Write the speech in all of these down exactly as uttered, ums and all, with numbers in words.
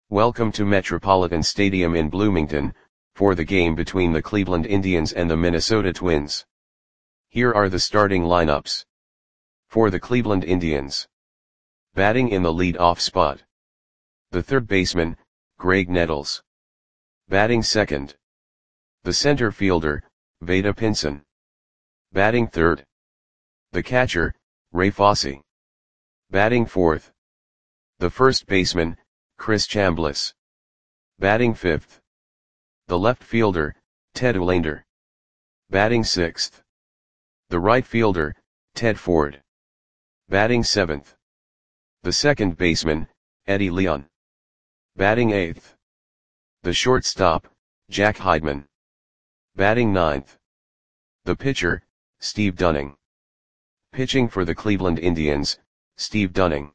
Welcome to Metropolitan Stadium in Bloomington, for the game between the Cleveland Indians and the Minnesota Twins. Here are the starting lineups. For the Cleveland Indians. Batting in the lead-off spot. The third baseman, Graig Nettles. Batting second. The center fielder, Vada Pinson. Batting third. The catcher, Ray Fosse. Batting fourth. The first baseman, Chris Chambliss. Batting fifth. The left fielder, Ted Olander. Batting sixth. The right fielder, Ted Ford. Batting seventh. The second baseman, Eddie Leon. Batting eighth. The shortstop, Jack Heidman. Batting ninth. The pitcher, Steve Dunning. Pitching for the Cleveland Indians, Steve Dunning.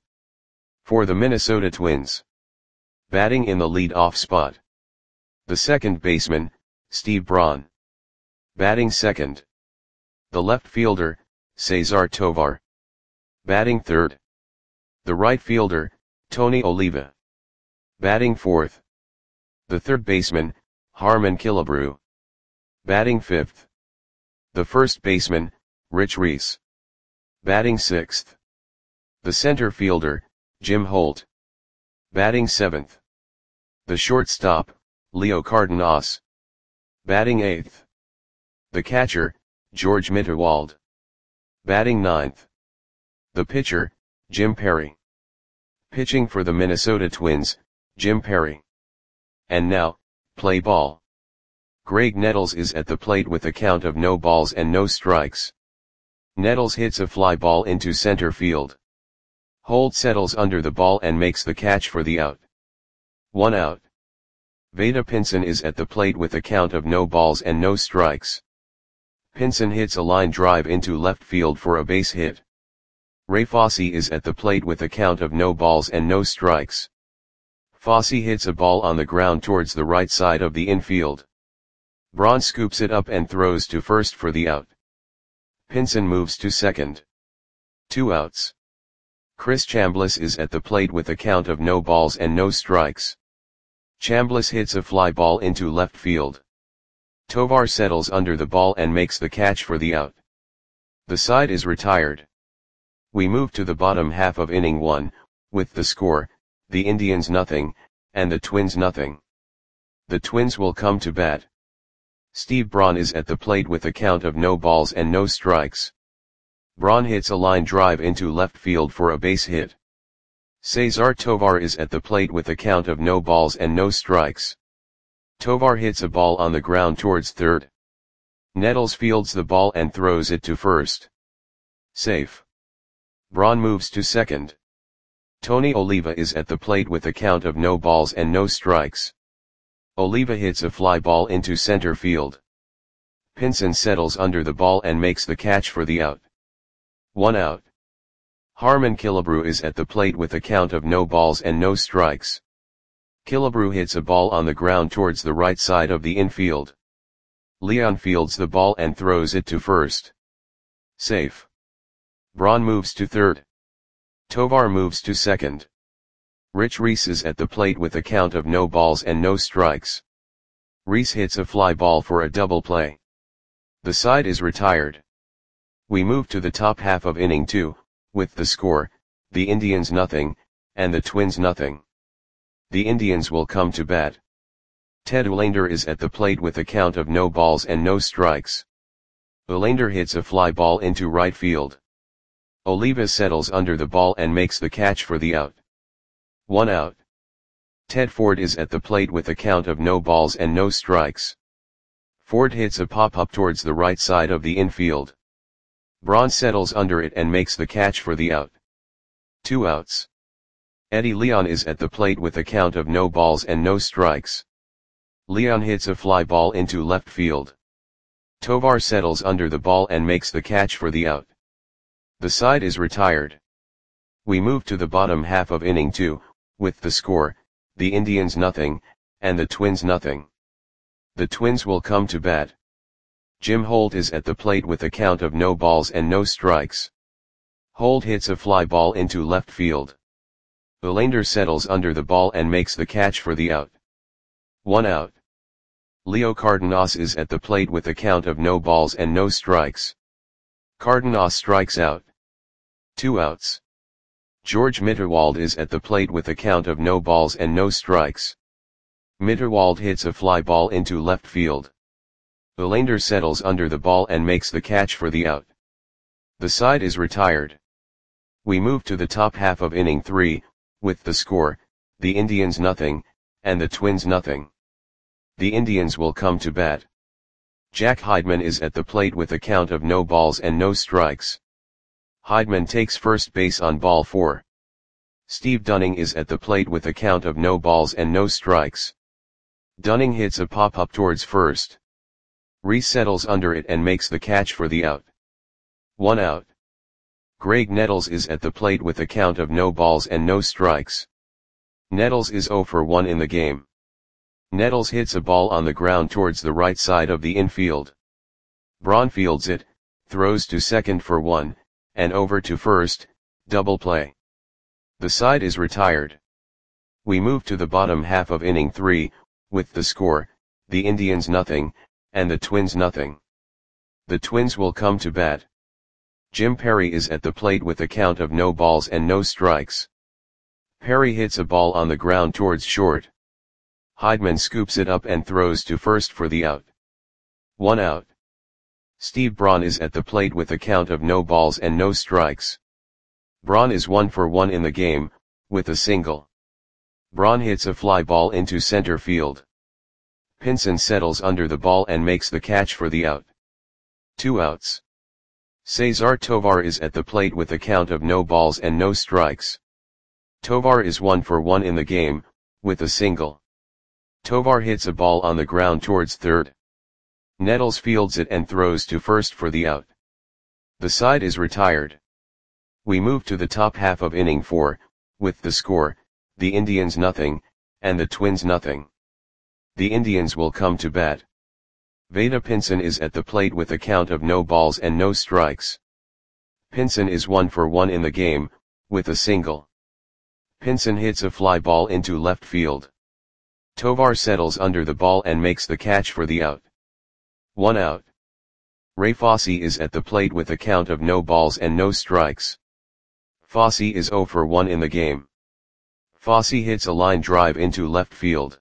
For the Minnesota Twins. Batting in the lead-off spot. The second baseman, Steve Braun. Batting second. The left fielder, Cesar Tovar. Batting third. The right fielder, Tony Oliva. Batting fourth. The third baseman, Harmon Killebrew. Batting fifth. The first baseman, Rich Reese. Batting sixth. The center fielder, Jim Holt. Batting seventh. The shortstop, Leo Cardenas. Batting eighth. The catcher, George Mitterwald. Batting ninth. The pitcher, Jim Perry. Pitching for the Minnesota Twins, Jim Perry. And now, play ball. Graig Nettles is at the plate with a count of no balls and no strikes. Nettles hits a fly ball into center field. Holt settles under the ball and makes the catch for the out. One out. Vada Pinson is at the plate with a count of no balls and no strikes. Pinson hits a line drive into left field for a base hit. Ray Fosse is at the plate with a count of no balls and no strikes. Fosse hits a ball on the ground towards the right side of the infield. Braun scoops it up and throws to first for the out. Pinson moves to second. Two outs. Chris Chambliss is at the plate with a count of no balls and no strikes. Chambliss hits a fly ball into left field. Tovar settles under the ball and makes the catch for the out. The side is retired. We move to the bottom half of inning one, with the score, the Indians nothing, and the Twins nothing. The Twins will come to bat. Steve Braun is at the plate with a count of no balls and no strikes. Braun hits a line drive into left field for a base hit. Cesar Tovar is at the plate with a count of no balls and no strikes. Tovar hits a ball on the ground towards third. Nettles fields the ball and throws it to first. Safe. Braun moves to second. Tony Oliva is at the plate with a count of no balls and no strikes. Oliva hits a fly ball into center field. Pinson settles under the ball and makes the catch for the out. One out. Harmon Killebrew is at the plate with a count of no balls and no strikes. Killebrew hits a ball on the ground towards the right side of the infield. Leon fields the ball and throws it to first. Safe. Braun moves to third. Tovar moves to second. Rich Reese is at the plate with a count of no balls and no strikes. Reese hits a fly ball for a double play. The side is retired. We move to the top half of inning two, with the score, the Indians nothing, and the Twins nothing. The Indians will come to bat. Ted Olander is at the plate with a count of no balls and no strikes. Olander hits a fly ball into right field. Oliva settles under the ball and makes the catch for the out. One out. Ted Ford is at the plate with a count of no balls and no strikes. Ford hits a pop-up towards the right side of the infield. Braun settles under it and makes the catch for the out. Two outs. Eddie Leon is at the plate with a count of no balls and no strikes. Leon hits a fly ball into left field. Tovar settles under the ball and makes the catch for the out. The side is retired. We move to the bottom half of inning two, with the score, the Indians nothing, and the Twins nothing. The Twins will come to bat. Jim Holt is at the plate with a count of no balls and no strikes. Holt hits a fly ball into left field. Olander settles under the ball and makes the catch for the out. One out. Leo Cardenas is at the plate with a count of no balls and no strikes. Cardenas strikes out. Two outs. George Mitterwald is at the plate with a count of no balls and no strikes. Mitterwald hits a fly ball into left field. Olander settles under the ball and makes the catch for the out. The side is retired. We move to the top half of inning three, with the score, the Indians nothing, and the Twins nothing. The Indians will come to bat. Jack Heidman is at the plate with a count of no balls and no strikes. Heidman takes first base on ball four. Steve Dunning is at the plate with a count of no balls and no strikes. Dunning hits a pop-up towards first. Reese settles under it and makes the catch for the out. One out. Greg Nettles is at the plate with a count of no balls and no strikes. Nettles is oh for one in the game. Nettles hits a ball on the ground towards the right side of the infield. Braun fields it, throws to second for one, and over to first, double play. The side is retired. We move to the bottom half of inning three, with the score, the Indians nothing, and the Twins nothing. The Twins will come to bat. Jim Perry is at the plate with a count of no balls and no strikes. Perry hits a ball on the ground towards short. Heidman scoops it up and throws to first for the out. One out. Steve Braun is at the plate with a count of no balls and no strikes. Braun is one for one in the game, with a single. Braun hits a fly ball into center field. Pinson settles under the ball and makes the catch for the out. Two outs. Cesar Tovar is at the plate with a count of no balls and no strikes. Tovar is one for one in the game, with a single. Tovar hits a ball on the ground towards third. Nettles fields it and throws to first for the out. The side is retired. We move to the top half of inning four, with the score, the Indians nothing, and the Twins nothing. The Indians will come to bat. Vada Pinson is at the plate with a count of no balls and no strikes. Pinson is one for one in the game, with a single. Pinson hits a fly ball into left field. Tovar settles under the ball and makes the catch for the out. One out. Ray Fosse is at the plate with a count of no balls and no strikes. Fosse is oh for one in the game. Fosse hits a line drive into left field.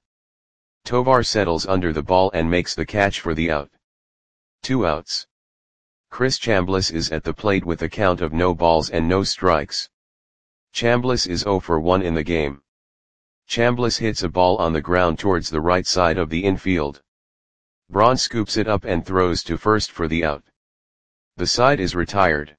Tovar settles under the ball and makes the catch for the out. Two outs. Chris Chambliss is at the plate with a count of no balls and no strikes. Chambliss is oh for one in the game. Chambliss hits a ball on the ground towards the right side of the infield. Braun scoops it up and throws to first for the out. The side is retired.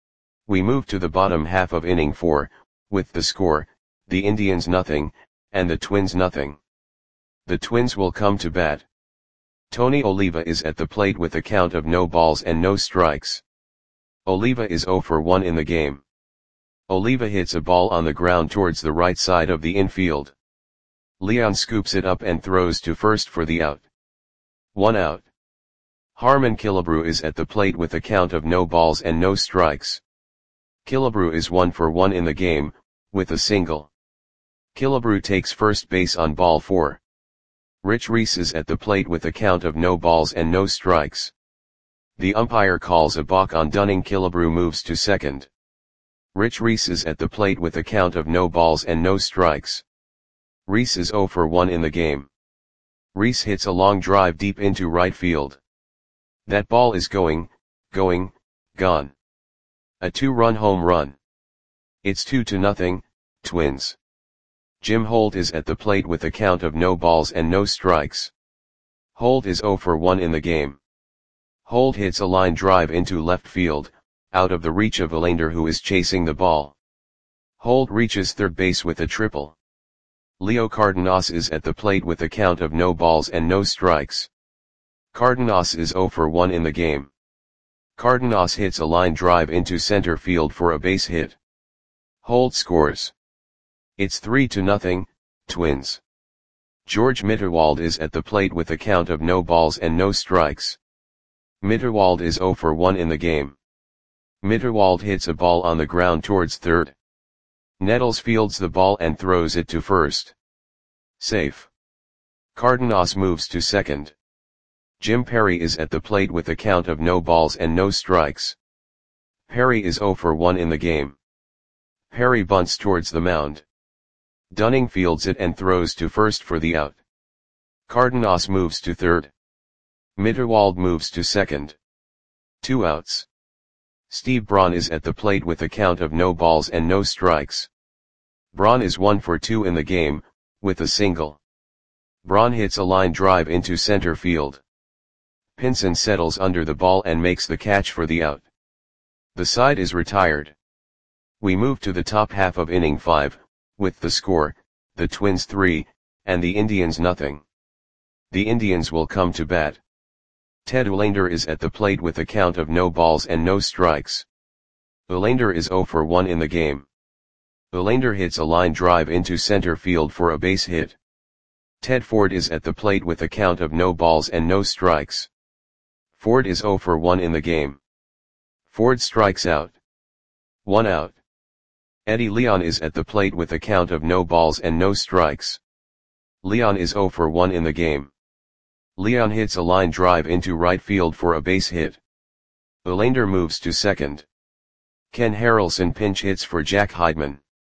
We move to the bottom half of inning four, with the score, the Indians nothing, and the Twins nothing. The Twins will come to bat. Tony Oliva is at the plate with a count of no balls and no strikes. Oliva is oh for one in the game. Oliva hits a ball on the ground towards the right side of the infield. Leon scoops it up and throws to first for the out. One out. Harmon Killebrew is at the plate with a count of no balls and no strikes. Killebrew is one for one in the game, with a single. Killebrew takes first base on ball four. Rich Reese is at the plate with a count of no balls and no strikes. The umpire calls a balk on Dunning. Killebrew moves to second. Rich Reese is at the plate with a count of no balls and no strikes. Reese is oh for one in the game. Reese hits a long drive deep into right field. That ball is going, going, gone. A two-run home run. It's two to nothing, Twins. Jim Holt is at the plate with a count of no balls and no strikes. Holt is oh for one in the game. Holt hits a line drive into left field, out of the reach of Olander, who is chasing the ball. Holt reaches third base with a triple. Leo Cardenas is at the plate with a count of no balls and no strikes. Cardenas is oh for one in the game. Cardenas hits a line drive into center field for a base hit. Holt scores. It's three to nothing, Twins. George Mitterwald is at the plate with a count of no balls and no strikes. Mitterwald is oh for one in the game. Mitterwald hits a ball on the ground towards third. Nettles fields the ball and throws it to first. Safe. Cardenas moves to second. Jim Perry is at the plate with a count of no balls and no strikes. Perry is zero for one in the game. Perry bunts towards the mound. Dunning fields it and throws to first for the out. Cardenas moves to third. Mitterwald moves to second. Two outs. Steve Braun is at the plate with a count of no balls and no strikes. Braun is one for two in the game, with a single. Braun hits a line drive into center field. Pinson settles under the ball and makes the catch for the out. The side is retired. We move to the top half of inning five, with the score, the Twins three, and the Indians nothing. The Indians will come to bat. Ted Olander is at the plate with a count of no balls and no strikes. Olander is zero for one in the game. Olander hits a line drive into center field for a base hit. Ted Ford is at the plate with a count of no balls and no strikes. Ford is zero for one in the game. Ford strikes out. One out. Eddie Leon is at the plate with a count of no balls and no strikes. Leon is zero for one in the game. Leon hits a line drive into right field for a base hit. Olander moves to second. Ken Harrelson pinch hits for Jack Heidman.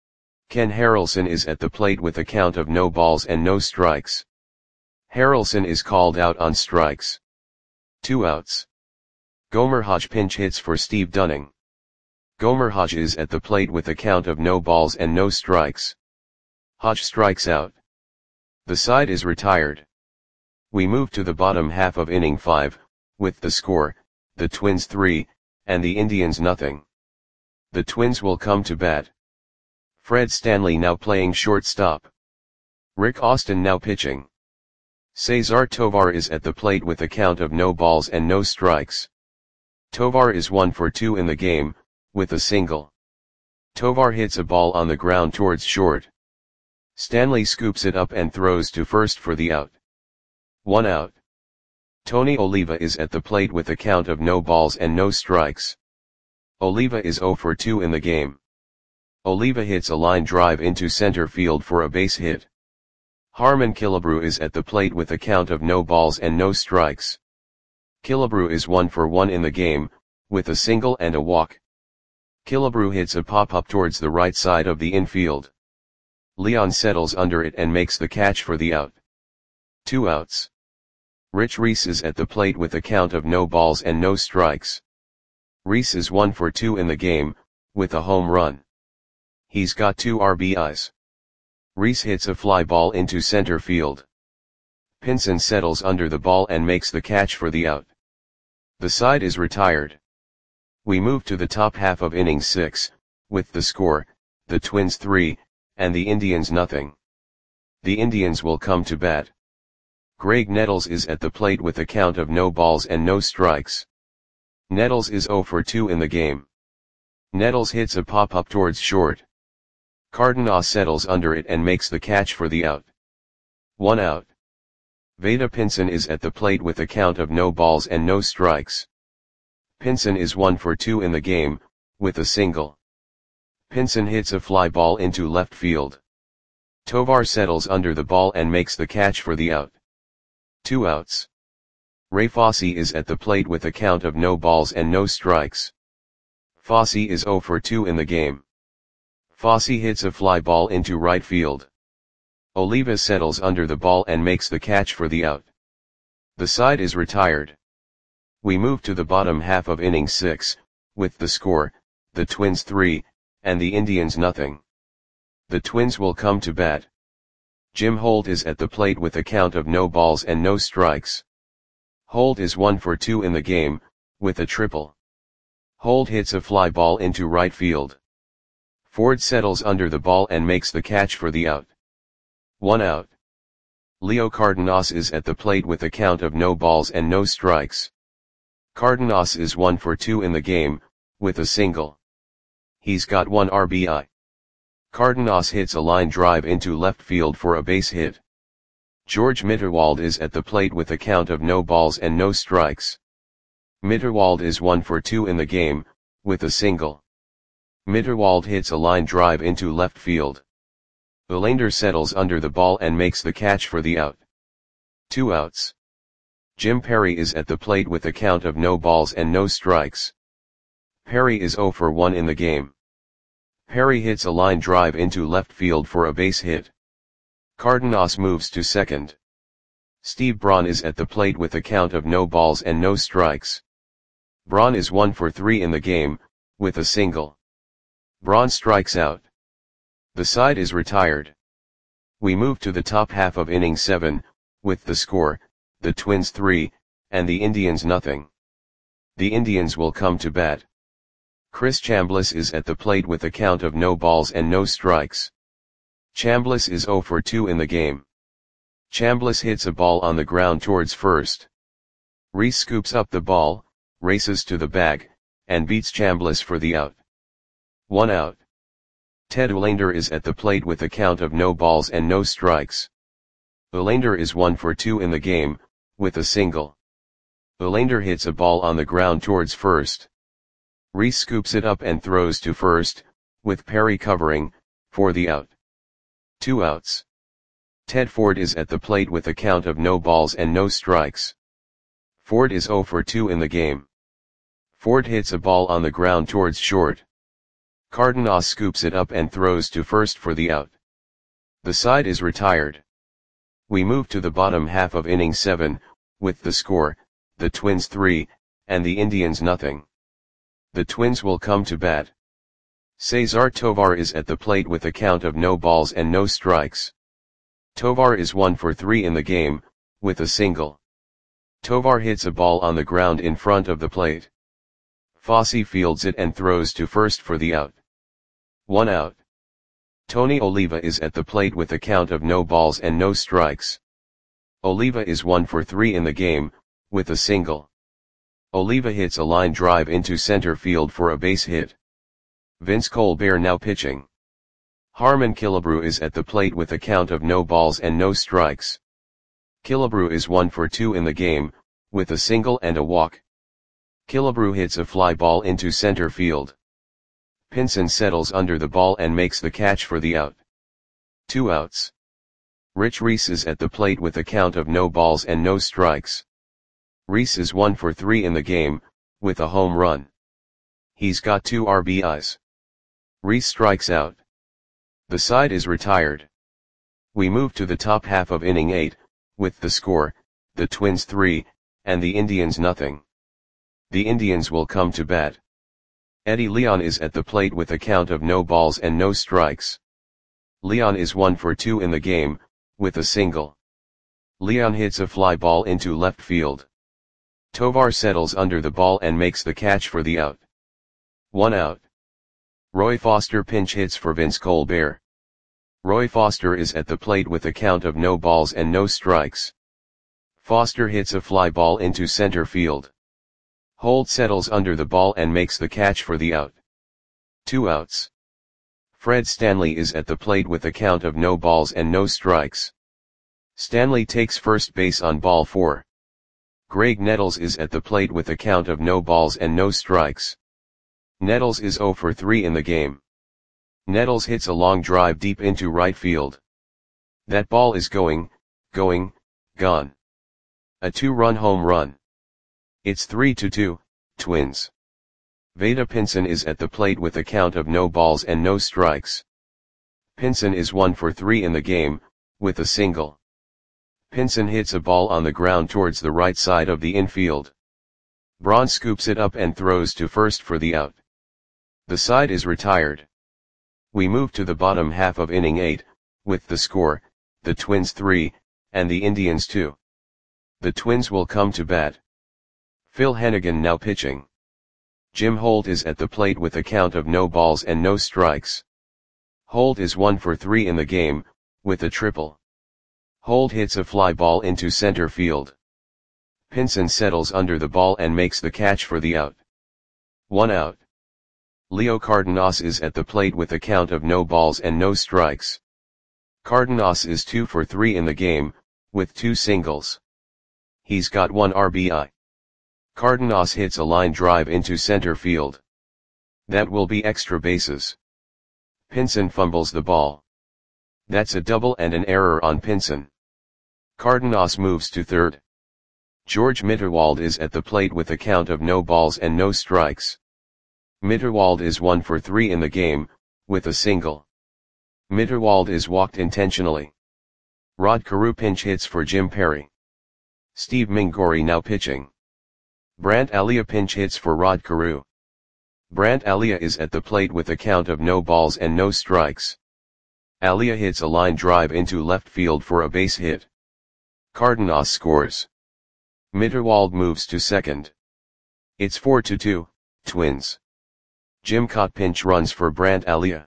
Ken Harrelson is at the plate with a count of no balls and no strikes. Harrelson is called out on strikes. Two outs. Gomer Hodge pinch hits for Steve Dunning. Gomer Hodge is at the plate with a count of no balls and no strikes. Hodge strikes out. The side is retired. We move to the bottom half of inning five, with the score, the Twins three, and the Indians nothing. The Twins will come to bat. Fred Stanley now playing shortstop. Rick Austin now pitching. Cesar Tovar is at the plate with a count of no balls and no strikes. Tovar is one for two in the game, with a single. Tovar hits a ball on the ground towards short. Stanley scoops it up and throws to first for the out. One out. Tony Oliva is at the plate with a count of no balls and no strikes. Oliva is zero for two in the game. Oliva hits a line drive into center field for a base hit. Harmon Killebrew is at the plate with a count of no balls and no strikes. Killebrew is one for one in the game, with a single and a walk. Killebrew hits a pop-up towards the right side of the infield. Leon settles under it and makes the catch for the out. Two outs. Rich Reese is at the plate with a count of no balls and no strikes. Reese is one for two in the game, with a home run. He's got two R B Is. Reese hits a fly ball into center field. Pinson settles under the ball and makes the catch for the out. The side is retired. We move to the top half of inning six, with the score, the Twins three, and the Indians nothing. The Indians will come to bat. Greg Nettles is at the plate with a count of no balls and no strikes. Nettles is zero for two in the game. Nettles hits a pop-up towards short. Cardenas settles under it and makes the catch for the out. One out. Vada Pinson is at the plate with a count of no balls and no strikes. Pinson is one for two in the game, with a single. Pinson hits a fly ball into left field. Tovar settles under the ball and makes the catch for the out. Two outs. Ray Fosse is at the plate with a count of no balls and no strikes. Fosse is zero for two in the game. Fosse hits a fly ball into right field. Oliva settles under the ball and makes the catch for the out. The side is retired. We move to the bottom half of inning six, with the score, the Twins three, and the Indians nothing. The Twins will come to bat. Jim Holt is at the plate with a count of no balls and no strikes. Holt is one for two in the game, with a triple. Holt hits a fly ball into right field. Ford settles under the ball and makes the catch for the out. One out. Leo Cardenas is at the plate with a count of no balls and no strikes. Cardenas is one for two in the game, with a single. He's got one R B I. Cardenas hits a line drive into left field for a base hit. George Mitterwald is at the plate with a count of no balls and no strikes. Mitterwald is one for two in the game, with a single. Mitterwald hits a line drive into left field. Olander settles under the ball and makes the catch for the out. Two outs. Jim Perry is at the plate with a count of no balls and no strikes. Perry is oh for one in the game. Perry hits a line drive into left field for a base hit. Cardenas moves to second. Steve Braun is at the plate with a count of no balls and no strikes. Braun is one for three in the game, with a single. Braun strikes out. The side is retired. We move to the top half of inning seven, with the score, the Twins three, and the Indians nothing. The Indians will come to bat. Chris Chambliss is at the plate with a count of no balls and no strikes. Chambliss is oh for two in the game. Chambliss hits a ball on the ground towards first. Reese scoops up the ball, races to the bag, and beats Chambliss for the out. One out. Ted Olander is at the plate with a count of no balls and no strikes. Olander is one for two in the game, with a single. Olander hits a ball on the ground towards first. Reese scoops it up and throws to first, with Perry covering, for the out. Two outs. Ted Ford is at the plate with a count of no balls and no strikes. Ford is oh for two in the game. Ford hits a ball on the ground towards short. Cardenas scoops it up and throws to first for the out. The side is retired. We move to the bottom half of inning seven, with the score, the Twins three, and the Indians nothing. The Twins will come to bat. Cesar Tovar is at the plate with a count of no balls and no strikes. Tovar is one for three in the game, with a single. Tovar hits a ball on the ground in front of the plate. Fosse fields it and throws to first for the out. One out. Tony Oliva is at the plate with a count of no balls and no strikes. Oliva is one for three in the game, with a single. Oliva hits a line drive into center field for a base hit. Vince Colbert now pitching. Harmon Killebrew is at the plate with a count of no balls and no strikes. Killebrew is one for two in the game, with a single and a walk. Killebrew hits a fly ball into center field. Pinson settles under the ball and makes the catch for the out. Two outs. Rich Reese is at the plate with a count of no balls and no strikes. Reese is one for three in the game, with a home run. He's got two R B Is. Reese strikes out. The side is retired. We move to the top half of inning eight, with the score, the Twins three, and the Indians nothing. The Indians will come to bat. Eddie Leon is at the plate with a count of no balls and no strikes. Leon is one for two in the game, with a single. Leon hits a fly ball into left field. Tovar settles under the ball and makes the catch for the out. One out. Roy Foster pinch hits for Vince Colbert. Roy Foster is at the plate with a count of no balls and no strikes. Foster hits a fly ball into center field. Holt settles under the ball and makes the catch for the out. Two outs. Fred Stanley is at the plate with a count of no balls and no strikes. Stanley takes first base on ball four. Greg Nettles is at the plate with a count of no balls and no strikes. Nettles is oh for three in the game. Nettles hits a long drive deep into right field. That ball is going, going, gone. A two-run home run. It's three to two, Twins. Vada Pinson is at the plate with a count of no balls and no strikes. Pinson is one for three in the game, with a single. Pinson hits a ball on the ground towards the right side of the infield. Braun scoops it up and throws to first for the out. The side is retired. We move to the bottom half of inning eight, with the score, the Twins three, and the Indians two. The Twins will come to bat. Phil Hennigan now pitching. Jim Holt is at the plate with a count of no balls and no strikes. Holt is one for three in the game, with a triple. Holt hits a fly ball into center field. Pinson settles under the ball and makes the catch for the out. One out. Leo Cardenas is at the plate with a count of no balls and no strikes. Cardenas is two for three in the game, with two singles. He's got one R B I. Cardenas hits a line drive into center field. That will be extra bases. Pinson fumbles the ball. That's a double and an error on Pinson. Cardenas moves to third. George Mitterwald is at the plate with a count of no balls and no strikes. Mitterwald is one for three in the game, with a single. Mitterwald is walked intentionally. Rod Carew pinch hits for Jim Perry. Steve Mingori now pitching. Brant Alia pinch hits for Rod Carew. Brant Alia is at the plate with a count of no balls and no strikes. Alia hits a line drive into left field for a base hit. Cardenas scores. Mitterwald moves to second. It's four to two, Twins. Jim Cott pinch runs for Brant Alia.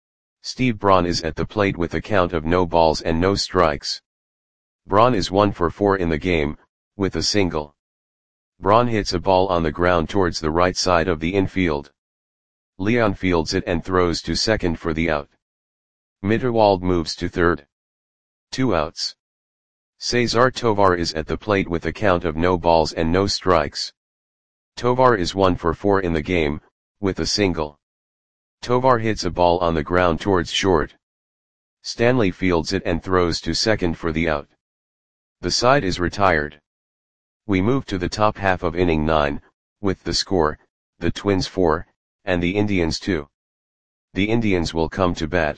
Steve Braun is at the plate with a count of no balls and no strikes. Braun is one for four in the game, with a single. Braun hits a ball on the ground towards the right side of the infield. Leon fields it and throws to second for the out. Mitterwald moves to third. Two outs. Cesar Tovar is at the plate with a count of no balls and no strikes. Tovar is one for four in the game, with a single. Tovar hits a ball on the ground towards short. Stanley fields it and throws to second for the out. The side is retired. We move to the top half of inning nine, with the score, the Twins four, and the Indians two. The Indians will come to bat.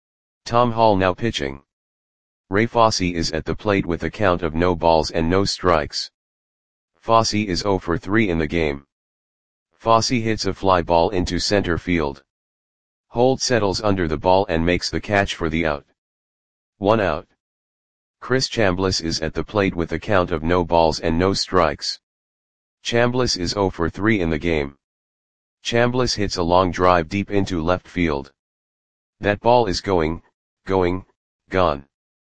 Tom Hall now pitching. Ray Fosse is at the plate with a count of no balls and no strikes. Fosse is zero for three in the game. Fosse hits a fly ball into center field. Holt settles under the ball and makes the catch for the out. One out. Chris Chambliss is at the plate with a count of no balls and no strikes. Chambliss is zero for three in the game. Chambliss hits a long drive deep into left field. That ball is going, going, gone.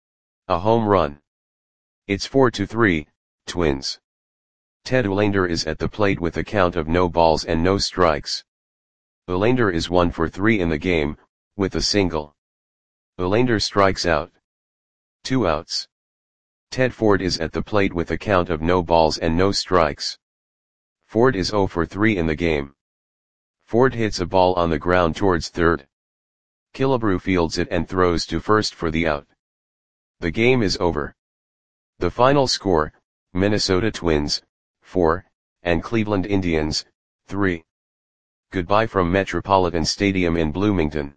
A home run. It's four to three, Twins. Ted Uhlaender is at the plate with a count of no balls and no strikes. Uhlaender is one for three in the game, with a single. Uhlaender strikes out. Two outs. Ted Ford is at the plate with a count of no balls and no strikes. Ford is zero for three in the game. Ford hits a ball on the ground towards third. Killebrew fields it and throws to first for the out. The game is over. The final score, Minnesota Twins, four, and Cleveland Indians, three. Goodbye from Metropolitan Stadium in Bloomington.